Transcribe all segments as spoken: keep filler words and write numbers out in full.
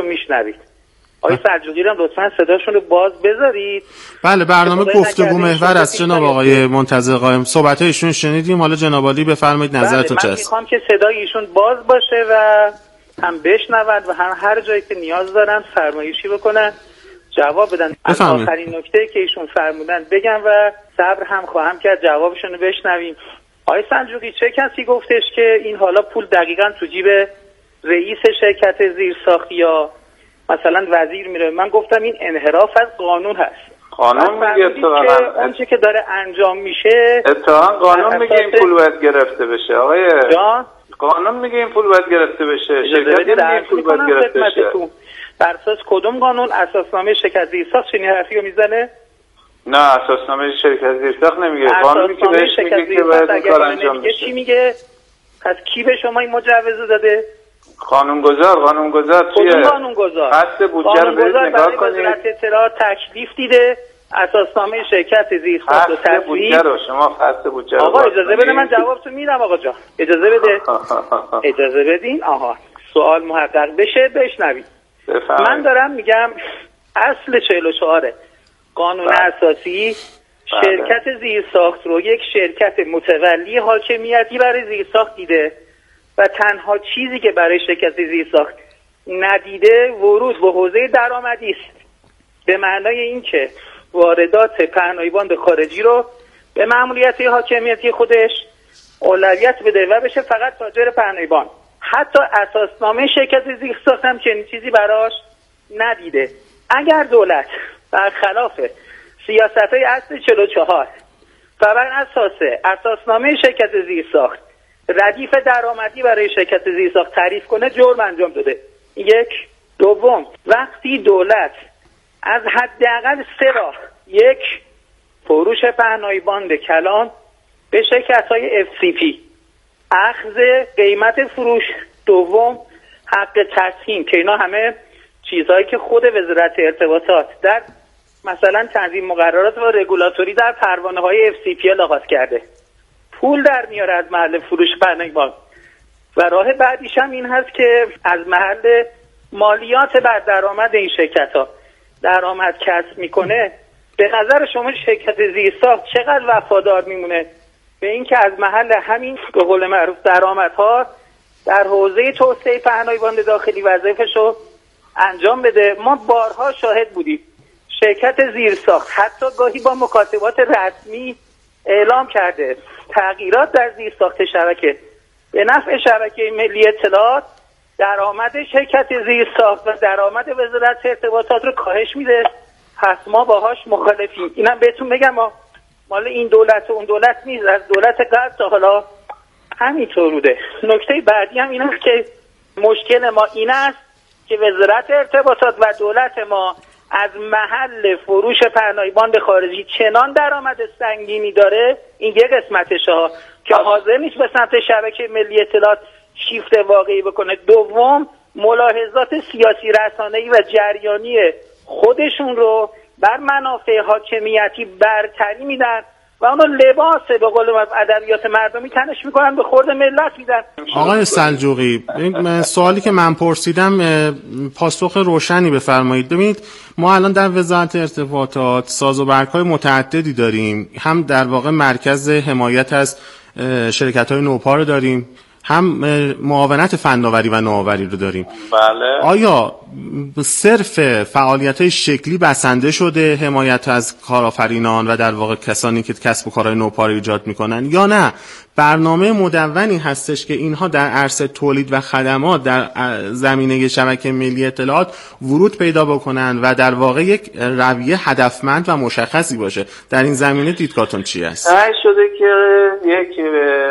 میشنوید. آقای سلجوقی رو لطفاً صداشون رو باز بذارید. بله برنامه گفتگو محور است جناب آقای منتظر قائم. صحبت ایشون شنیدیم، حالا جناب عالی بفرمایید نظرتون چیه؟ من میخوام که صدای ایشون باز باشه و هم بشنوند و هم هر جایی که نیاز دارن فرمایشی بکنن جواب بدن. از آخرین نکته که ایشون فرمودن بگم و صبر هم خواهم کرد جوابشون رو بشنویم. آقای سلجوقی چه کسی گفتش که این حالا پول دقیقاً تو جیب رئیس شرکت زیرساخت یا مثلا وزیر میره؟ من گفتم این انحراف از قانون هست. قانون میگه اتفاقا اون چه که داره انجام میشه اتفاقا قانون میگه این پول باید گرفته بشه. آقای جان قانون میگه این پول باید گرفته بشه. شرکت میگه این پول باید گرفته بشه. بر اساس کدوم قانون؟ اساسنامه شرکت زیرساخت چنین حرفی رو میزنه؟ نه اساسنامه شرکت زیرساخت نمیگه. قانونی که بهش میگه که باید این کار انجام بشه. چی میگه؟ پس کی به شما این مجوز داده؟ قانونگذار. قانونگذار چیه؟ کدوم قانونگذار؟ قصد بودجه رو بهش نگاه کنید. وزارت اطلاعات تکلیف دیده اساسنامه شرکت زیرساخت و تصویب بودجه رو شما قصد بودجه رو آقا اجازه بده من جوابتون میدم. آقا جان اجازه بده. اجازه بدین. آها سوال محقق بشه بشنوید. من دارم میگم اصل چهل و چهار قانون بله. اساسی بله. شرکت زیرساخت رو یک شرکت متولی حاکمیتی برای زیرساخت دیده و تنها چیزی که برای شرکت زیرساخت ندیده ورود به حوزه درآمدی است، به معنای اینکه واردات پهنای‌باند خارجی رو به مأموریت حاکمیتی خودش اولویت بده و بشه فقط تاجر پهنای‌باند. حتی اساسنامه شرکت زیرساخت هم چنین چیزی براش ندیده. اگر دولت برخلاف سیاست‌های اصل چهل و چهار و بر اساس اساسنامه شرکت زیرساخت ردیف درآمدی برای شرکت زیرساخت تعریف کنه جرم انجام داده. یک. دوم، وقتی دولت از حداقل سه راه، یک فروش پهنای‌باند کلان به شرکت‌های اف سی پی، اخذ قیمت فروش، دوم حق تسهیم که اینا همه چیزهایی که خود وزارت ارتباطات در مثلا تنظیم مقررات و رگولاتوری در پروانه‌های اف سی پی لحاظ کرده، پول در میاره از محل فروش پهنای‌باند. و راه بعدیش هم این هست که از محل مالیات بر درآمد این شرکت‌ها درآمد کسب میکنه. به نظر شما شرکت زیرساخت چقدر وفادار میمونه به اینکه از محل همین به قول معروف درآمدها در حوزه توسعه پهنای‌باند داخلی وظایفشو انجام بده؟ ما بارها شاهد بودیم شرکت زیرساخت حتی گاهی با مکاتبات رسمی اعلام کرده تغییرات در زیرساخت شبکه به نفع شبکه ملی اطلاعات درآمد شرکت زیرساخت و درآمد وزارت ارتباطات رو کاهش میده. پس ما باهاش مخالفیم. اینم بهتون بگم ما مال این دولت و اون دولت نیست، از دولت قبل تا حالا همینطور بوده. نکته بعدی هم این است که مشکل ما این است که وزارت ارتباطات و دولت ما از محل فروش پهنای‌باند خارجی چنان درآمد سنگینی داره، این یک قسمتشه ها، که حاضر نیست به سمت شبکه ملی اطلاعات شیفت واقعی بکنه. دوم، ملاحظات سیاسی رسانه‌ای و جریانی خودشون رو بر منافع حاکمیتی برتری میدن و اونو لباس به قول ادبیات مردمی تنش میکنن به خورد ملت میدن. آقای سلجوقی این سوالی که من پرسیدم پاسخ روشنی بفرمایید. ببینید ما الان در وزارت ارتباطات سازوبرگ‌های متعددی داریم، هم در واقع مرکز حمایت از شرکت‌های نوپا رو داریم، هم معاونت فناوری و نوآوری رو داریم. بله. آیا صرف فعالیت‌های شکلی بسنده شده حمایت از کارآفرینان و در واقع کسانی که کسب و کارهای نوپا رو ایجاد میکنن، یا نه برنامه مدونی هستش که اینها در عرصه تولید و خدمات در زمینه شبکه ملی اطلاعات ورود پیدا بکنن و در واقع یک رویه هدفمند و مشخصی باشه؟ در این زمینه دیدگاهتون چی است؟ سعی شده که یک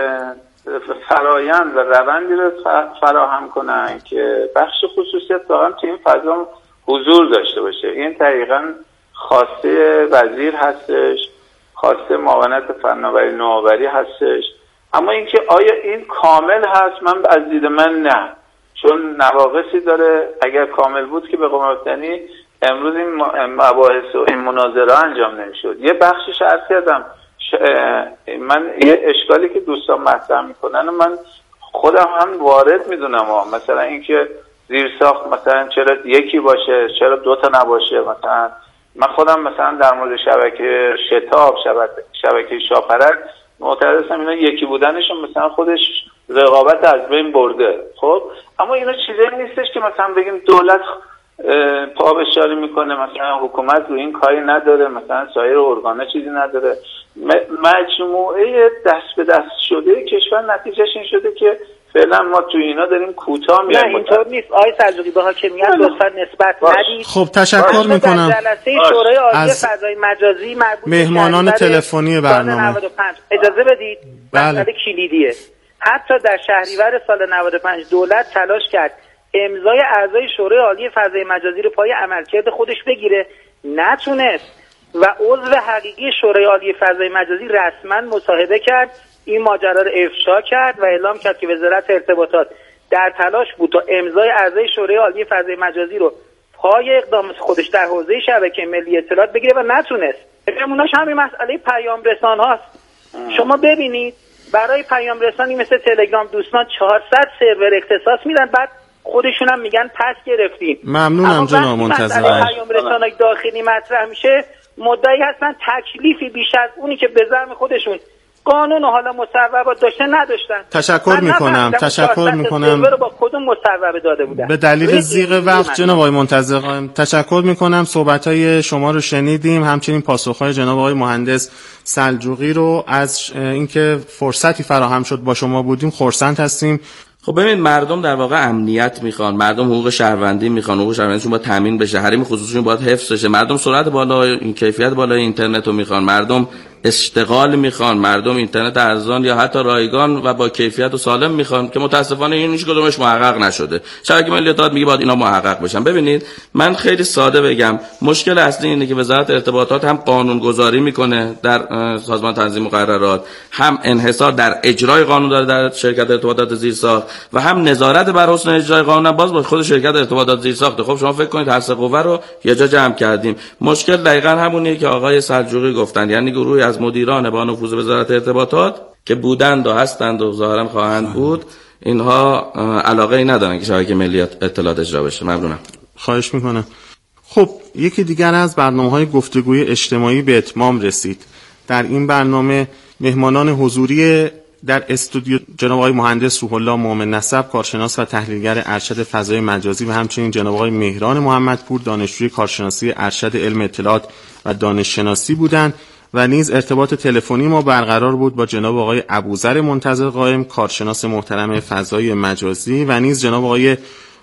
فرایند و روندی رو فراهم کنن که بخش خصوصیت واقعا تو این فضا حضور داشته باشه. این دقیقاً خواسته وزیر هستش، خواسته معاونت فناوری نوآوری هستش، اما اینکه آیا این کامل هست، من از دید من نه، چون نواقصی داره. اگر کامل بود که به قول گفتنی امروز این مباحث و این مناظره انجام نمیشد. یه بخشش عرض کردم، من یه اشکالی که دوستان مطرح میکنن و من خودم هم وارد میدونم ها. مثلا اینکه زیرساخت مثلا چرا یکی باشه، چرا دو تا نباشه؟ مثلا من خودم مثلا در مورد شبکه شتاب، شبکه شبکه شاپرک معترضم، اینا یکی بودنشون مثلا خودش رقابت از بین برده. خب اما اینا چیزایی نیستش که مثلا بگیم دولت پابشاری میکنه، مثلا حکومت رو این کاری نداره، مثلا سایر ارگانا چیزی نداره. مجموعه دست به دست شده کشور نتیجهش این شده که فعلا ما تو اینا داریم کوتاه میایم. نه اینطور نیست آقای سلجوقی، به حاکمیت لطفا نسبت ندید. خب تشکر میکنم. جلسه شورای عالی فضای مجازی مربوط مهمانان تلفنی برنامه نود و پنج اجازه بدید، مسئله کلیدیه. حتی در شهریور سال نود و پنج دولت تلاش کرد امضای اعضای شورای عالی فضای مجازی رو پای عملکرد خودش بگیره، نتونست و عضو حقیقی شورای عالی فضای مجازی رسما مصاحبه کرد، این ماجرا رو افشا کرد و اعلام کرد که وزارت ارتباطات در تلاش بود تا امضای اعضای شورای عالی فضای مجازی رو پای اقدام خودش در حوزه شبکه ملی اطلاعات بگیره و نتونست. نمونه‌اش همین مسئله پیام رسان هاست. شما ببینید برای پیام رسانی مثل تلگرام دوستان چهارصد سرور اختصاص میدن، بعد خودشون هم میگن پس گرفتیم. ممنونم جناب منتظر. پیام رسانای داخلی مطرح میشه مدعی هستن تکلیفی بیش از اونی که به زعم خودشون قانون و حالا مصوبات داشته نداشتن. تشکر میکنم تشکر میکنم با کدوم مصوبه داده بودن. به دلیل زیغ وقت جناب آقای منتظر قائم تشکر میکنم. صحبت‌های شما رو شنیدیم، همچنین پاسخ‌های جناب آقای مهندس سلجوقی رو. از اینکه فرصتی فراهم شد با شما بودیم خرسند هستیم. خب ببینید مردم در واقع امنیت میخوان، مردم حقوق شهروندی میخوان، حقوق شهروندیشون باید تامین بشه، حریم خصوصیشون باید حفظ بشه، مردم سرعت بالا، این کیفیت بالای اینترنت رو میخوان، مردم اشتغال میخوان، مردم اینترنت ارزان یا حتی رایگان و با کیفیت و سالم میخوان که متاسفانه این هیچ کدومش محقق نشده. شبکه ملی اطلاعات میگه باید اینا محقق بشن. ببینید من خیلی ساده بگم، مشکل اصلی اینه که وزارت ارتباطات هم قانون گذاری میکنه در سازمان تنظیم مقررات، هم انحصار در اجرای قانون داره در شرکت ارتباطات زیرساخت و هم نظارت بر حسن اجرای قانون باز با خود شرکت ارتباطات زیرساخت. خب شما فکر کنید هر سه قوه رو یه جا جمع کردیم. مشکل دقیقاً همونیه که آقای سلجوقی گفتن، یعنی گروهی از مدیران با نفوذ وزارت ارتباطات که بودند و هستند و ظاهرا خواهند بود، اینها علاقه ای ندارن که شبکه ملی اطلاعات اجرا بشه. ممنونم. خواهش میکنم. خب یکی دیگر از برنامه‌های گفتگوی اجتماعی به اتمام رسید. در این برنامه مهمانان حضوری در استودیو جناب آقای مهندس روح الله مومن نسب، کارشناس و تحلیلگر ارشد فضای مجازی و همچنین جناب آقای مهران محمدپور، دانشجوی کارشناسی ارشد علم اطلاعات و دانش شناسی بودند و نیز ارتباط تلفنی ما برقرار بود با جناب آقای ابوذر منتظر قائم، کارشناس محترم فضای مجازی و نیز جناب آقای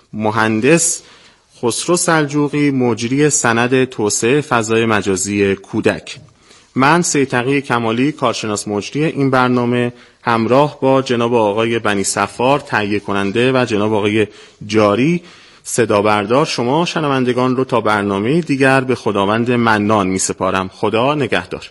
مهندس خسرو سلجوقی، مجری سند توسعه فضای مجازی کودک. من سید تقی کمالی، کارشناس مجری این برنامه، همراه با جناب آقای بنی صفار تهیه کننده و جناب آقای جاری صدا بردار شما شنوندگان رو تا برنامه دیگر به خداوند منان می سپارم. خدا نگهدار.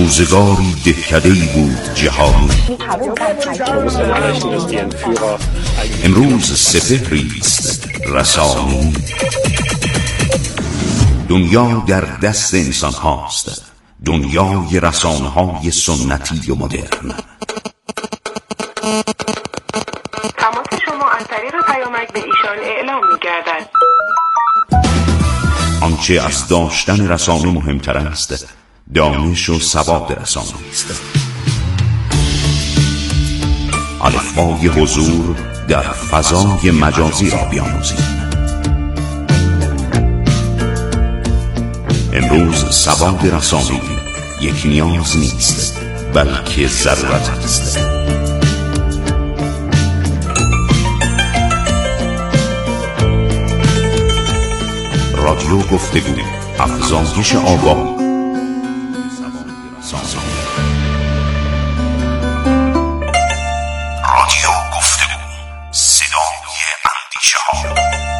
روزگاری دهکده‌ای بود جهانی، امروز سپهری است رسانه‌ای. دنیا در دست انسان هاست، دنیای رسانه های سنتی و مدرن. تماس شما از طریق پیامک به ایشان اعلام می گردد. آنچه از داشتن رسانه مهمتر است، دانش و سواد رسانه است. الفبای حضور در فضای مجازی را بیاموزیم. امروز سواد رسانه‌ای یک نیاز نیست، بلکه ضرورت است. رادیو گفتگو، افزایش آگاهی. رادیو گفتگو، صدای اندیشه ها.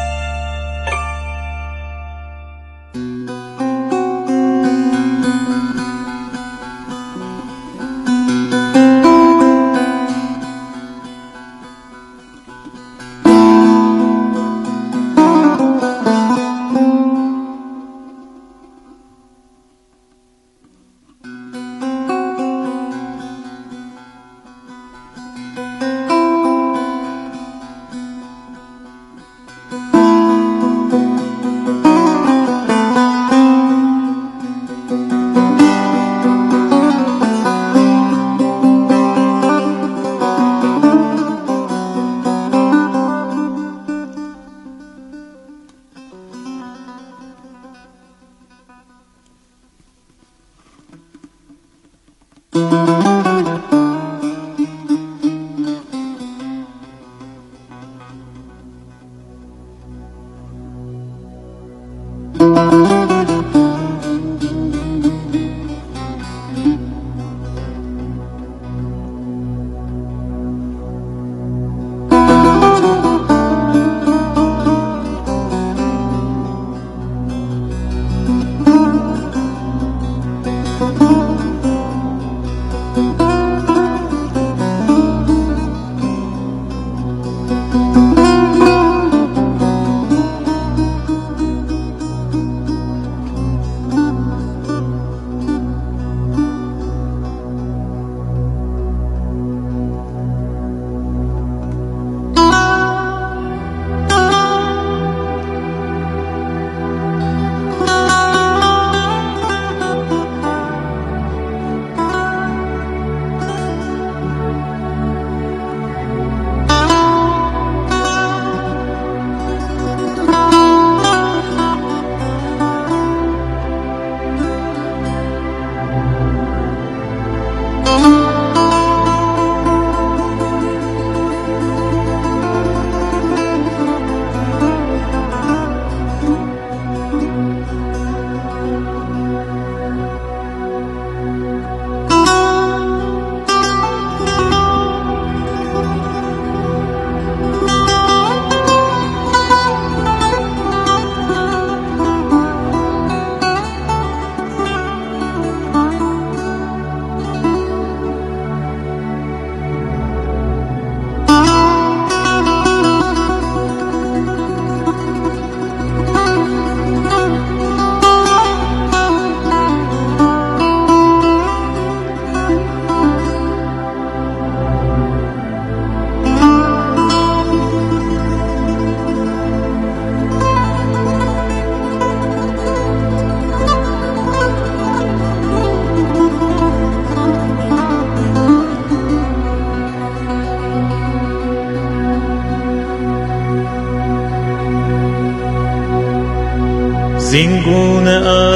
زینگونه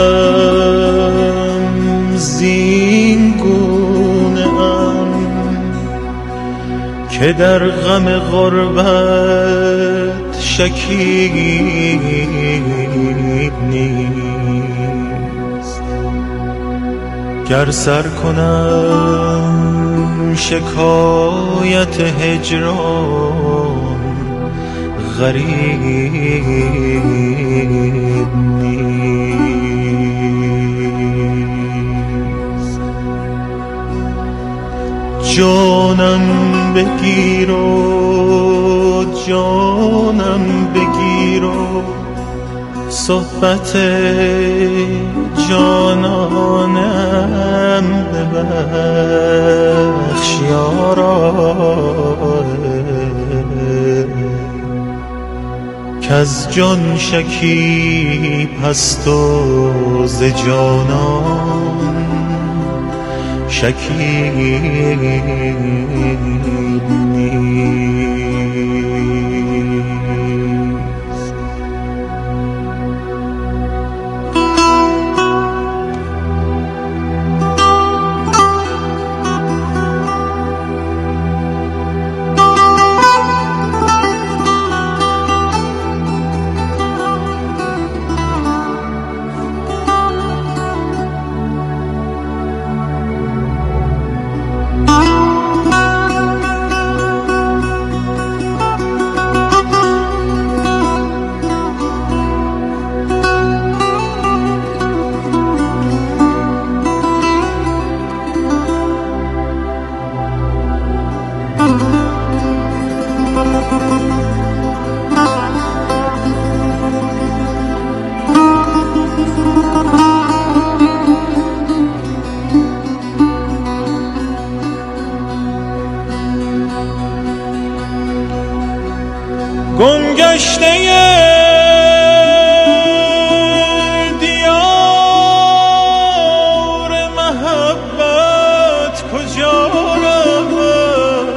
ام زینگونه ام که در غم غربت شکیب نیست. گر سر کنم شکایت هجران غریب نیست. جانم بگیر و جانم بگیر و صحبت جانانم ببخش یارا، کز جان شکیب هست و ز جانان شکیب نیست. گمگشته دیار محبت کجا رود،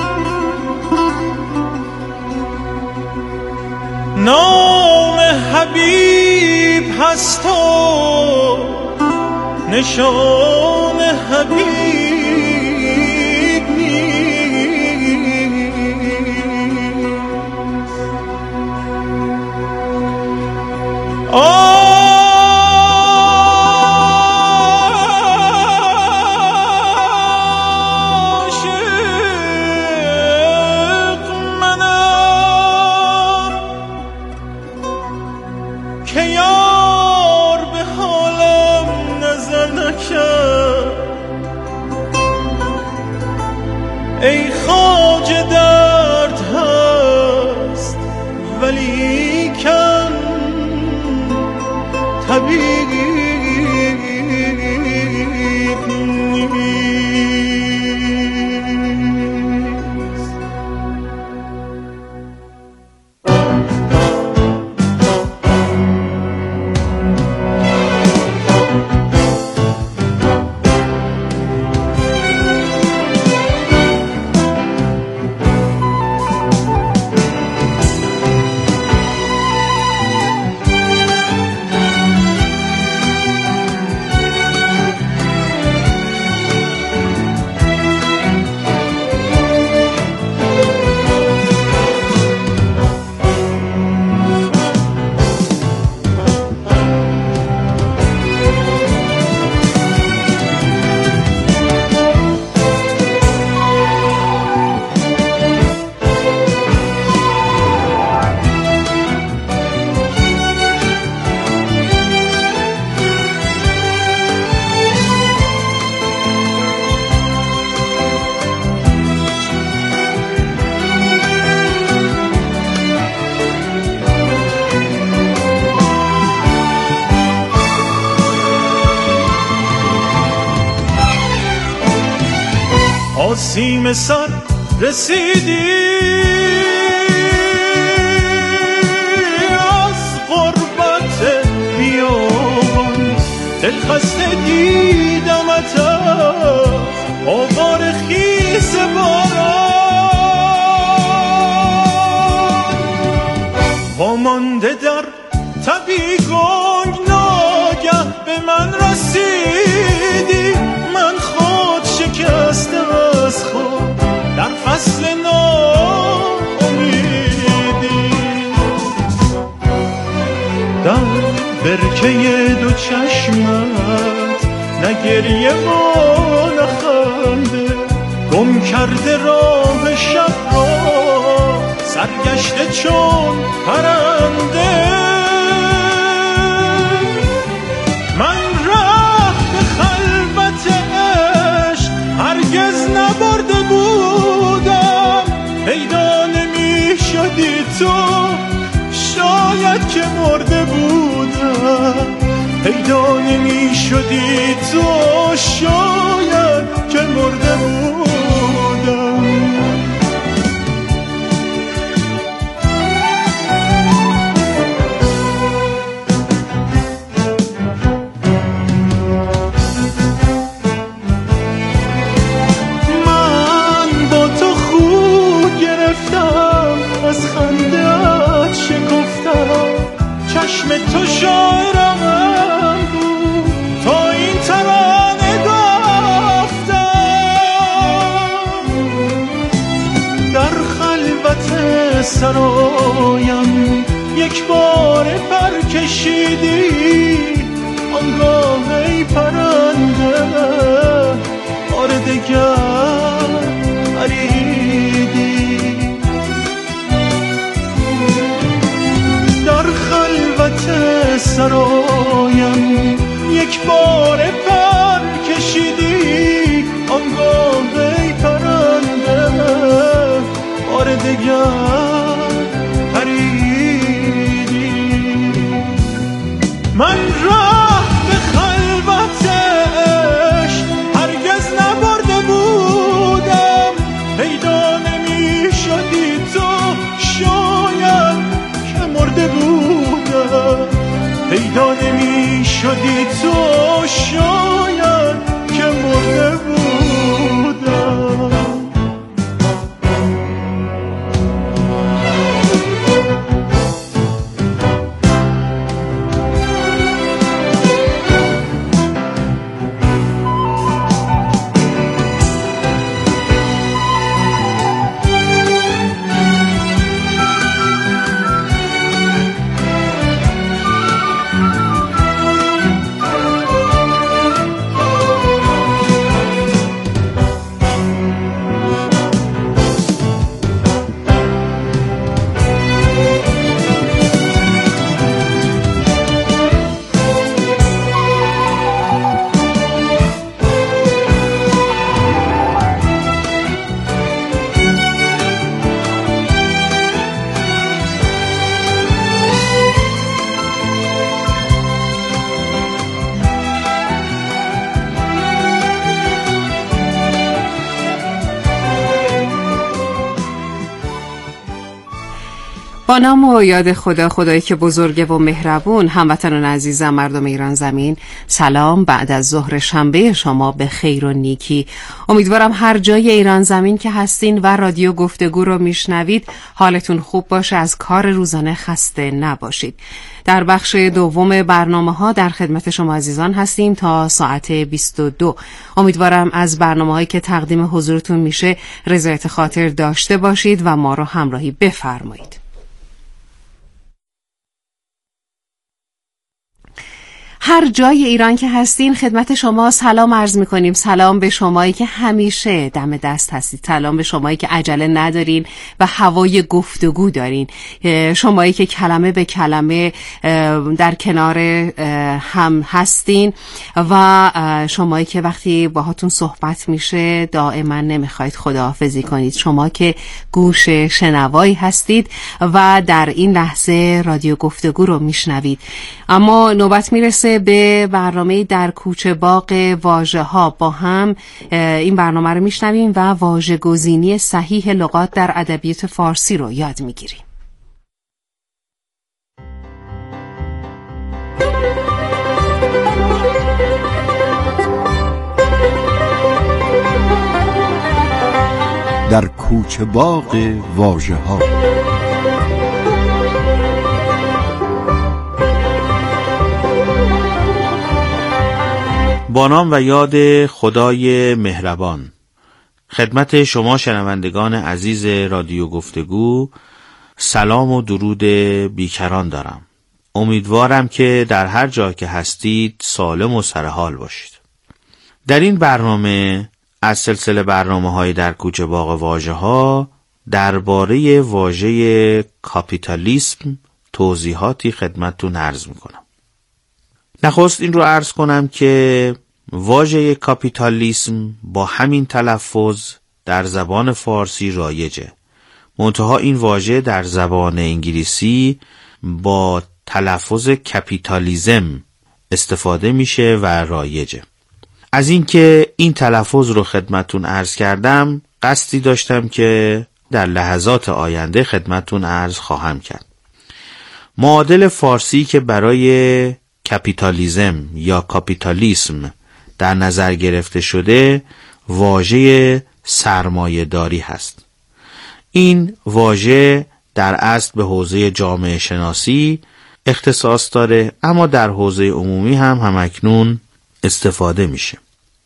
نام حبیب هست و نشان حبیب عاشق منم که یار به حالم نظر نکرد، ای خواجه درد هست ولی کن طبیب نیست. آسیم سر رسیدی از غربت بیابان، دلخسته دیدمت از آوار خیز باران، وامانده در تبی گنگ ناگه به من رسیدی، من خود شکسته از خود در فصل ناامیدی، در برکه دو چشمت نه گریه و نه خنده، گم کرده راه شب را سرگشته چون پرنده، من ره به خلوت عشق هرگز نبرده بود، پیدا نمی شدی تو شاید که مرده بودم. من با تو خود گرفتم، از خنده‌ات شکفتم، چشم تو شاعرم بود تا این ترانه گفتم. در خلوت سرایم یک بار پر کشیدی، آنگاه ای پرنده بار دگر پریدی. در خلوت سرایم یک بار پر کشیدی، آنگاه ای پرنده بار دگر پریدی. من راه به خلوت عشق هرگز نبرده بودم، پیدا نمی شدی تو شاید که مرده بودم. پیدا نمی شدی تو شاید که مرده بودم. با نام و یاد خدا، خدایی که بزرگه و مهربون. هموطنان عزیزم، مردم ایران زمین، سلام. بعد از ظهر شنبه شما به خیر و نیکی. امیدوارم هر جای ایران زمین که هستین و رادیو گفتگو رو میشنوید حالتون خوب باشه، از کار روزانه خسته نباشید. در بخش دوم برنامه ها در خدمت شما عزیزان هستیم تا ساعت بیست و دو. امیدوارم از برنامه هایی که تقدیم حضورتون میشه رضایت خاطر داشته باشید و ما رو همراهی بفرمایید. هر جای ایران که هستین خدمت شما سلام عرض میکنیم. سلام به شمایی که همیشه دم دست هستید، سلام به شمایی که عجله ندارین و هوای گفتگو دارین، شمایی که کلمه به کلمه در کنار هم هستین و شمایی که وقتی باهاتون صحبت میشه دائما نمیخواید خداحافظی کنید، شما که گوش شنوایی هستید و در این لحظه رادیو گفتگو رو میشنوید. اما نوبت میرسه به برنامه در کوچه باغ واژه ها. با هم این برنامه رو میشنویم و واژه گزینی صحیح لغات در ادبیات فارسی رو یاد میگیریم. در کوچه باغ واژه ها. با نام و یاد خدای مهربان، خدمت شما شنوندگان عزیز رادیو گفتگو سلام و درود بیکران دارم. امیدوارم که در هر جا که هستید سالم و سرحال باشید. در این برنامه از سلسله برنامه‌های در کوچه باغ واژه‌ها درباره واژه کاپیتالیسم توضیحاتی خدمتتون عرض میکنم. نخست این رو عرض کنم که واژه کاپیتالیسم با همین تلفظ در زبان فارسی رایجه، منتها این واژه در زبان انگلیسی با تلفظ کپیتالیزم استفاده میشه و رایجه. از اینکه این تلفظ رو خدمتون عرض کردم قصدی داشتم که در لحظات آینده خدمتون عرض خواهم کرد. معادل فارسی که برای کپیتالیزم یا کاپیتالیسم در نظر گرفته شده واژه سرمایه‌داری هست. این واژه در اصل به حوزه جامعه شناسی اختصاص داره، اما در حوزه عمومی هم همکنون استفاده میشه.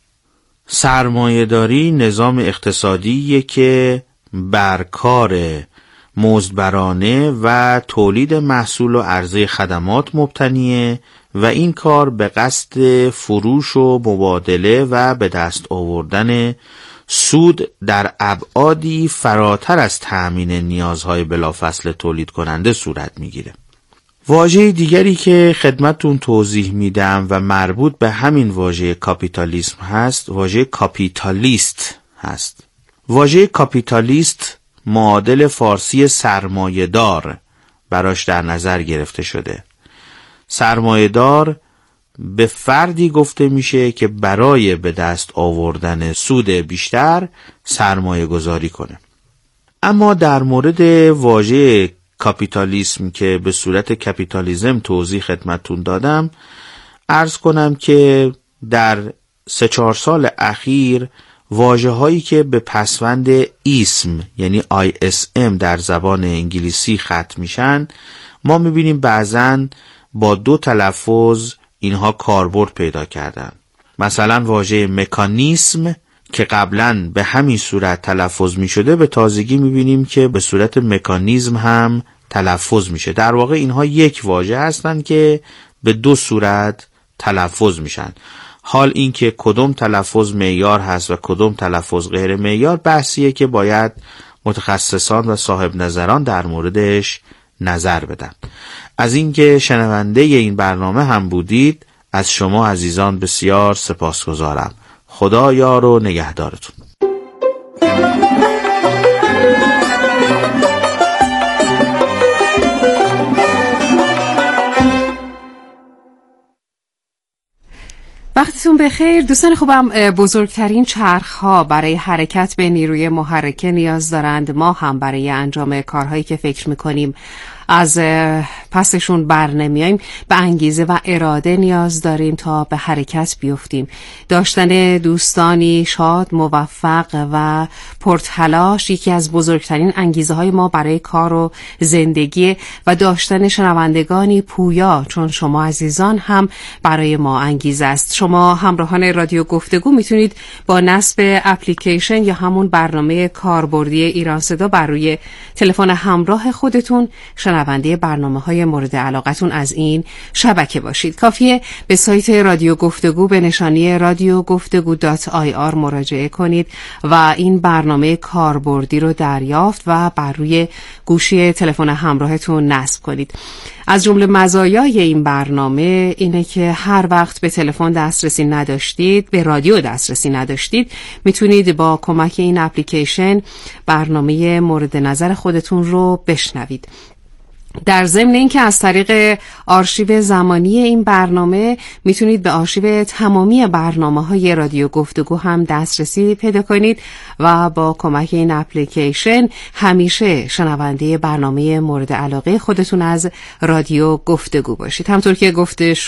سرمایه‌داری نظام اقتصادیه که بر کار مزدبرانه و تولید محصول و عرضه خدمات مبتنیه و این کار به قصد فروش و مبادله و به دست آوردن سود در ابعادی فراتر از تأمین نیازهای بلافاصله تولید کننده صورت میگیره. واژه دیگری که خدمتتون توضیح میدم و مربوط به همین واژه کاپیتالیسم هست واژه کاپیتالیست هست. واژه کاپیتالیست معادل فارسی سرمایه‌دار براش در نظر گرفته شده. سرمایه‌دار به فردی گفته میشه که برای به دست آوردن سود بیشتر سرمایه گذاری کنه. اما در مورد واژه کاپیتالیسم که به صورت کپیتالیزم توضیح خدمتتون دادم عرض کنم که در سه چهار سال اخیر واژه هایی که به پسوند اسم یعنی آی اس ام در زبان انگلیسی ختم میشن ما میبینیم بعضن با دو تلفظ اینها کاربرد پیدا کردن. مثلا واژه مکانیسم که قبلا به همین صورت تلفظ می شده به تازگی می بینیم که به صورت مکانیزم هم تلفظ میشه. در واقع اینها یک واژه هستند که به دو صورت تلفظ میشن. حال اینکه کدوم تلفظ معیار هست و کدوم تلفظ غیر معیار بحثیه که باید متخصصان و صاحب نظران در موردش نظر بدن. از اینکه شنونده این برنامه هم بودید از شما عزیزان بسیار سپاسگزارم. خدا یار و نگهدارتون. وقتتون بخیر دوستان خوبم. بزرگترین چرخ‌ها برای حرکت به نیروی محرکه نیاز دارند. ما هم برای انجام کارهایی که فکر می‌کنیم از پسشون بر نمیاییم به انگیزه و اراده نیاز داریم تا به حرکت بیفتیم. داشتن دوستانی شاد، موفق و پرتلاش یکی از بزرگترین انگیزه های ما برای کار و زندگی و داشتن شنوندگانی پویا چون شما عزیزان هم برای ما انگیزه است. شما همراهان رادیو گفتگو میتونید با نصب اپلیکیشن یا همون برنامه کاربردی ایران صدا بر روی تلفن همراه خودتون شنونده برنامه‌های مورد علاقتون از این شبکه باشید. کافیه به سایت رادیو گفتگو به نشانی رادیو گفتگو دات آی آر مراجعه کنید و این برنامه کاربردی رو دریافت و بر روی گوشی تلفن همراهتون نصب کنید. از جمله مزایای این برنامه اینه که هر وقت به تلفن دسترسی نداشتید، به رادیو دسترسی نداشتید، میتونید با کمک این اپلیکیشن برنامه مورد نظر خودتون رو بشنوید. در ضمن اینکه از طریق آرشیو زمانی این برنامه میتونید به آرشیو تمامی برنامه‌های رادیو گفتگو هم دسترسی پیدا کنید و با کمک این اپلیکیشن همیشه شنونده برنامه مورد علاقه خودتون از رادیو گفتگو باشید. همطور که گفته